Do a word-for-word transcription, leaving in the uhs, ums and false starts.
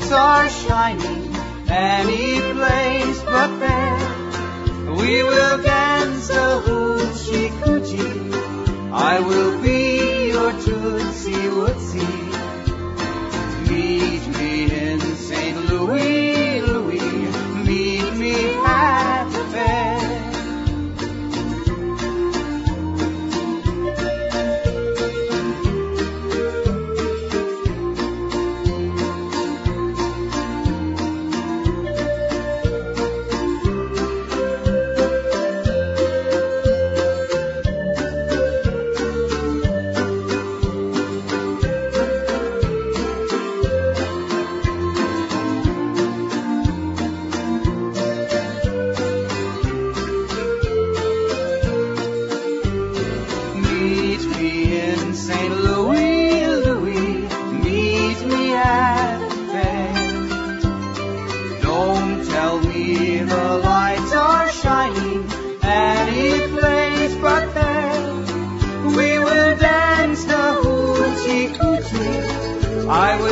lights are shining, any place but there. We will dance the hoochie coochie. I will be your Tootsie Wootsie. Meet me in Saint Louis, Louis. Meet me at the fair. I will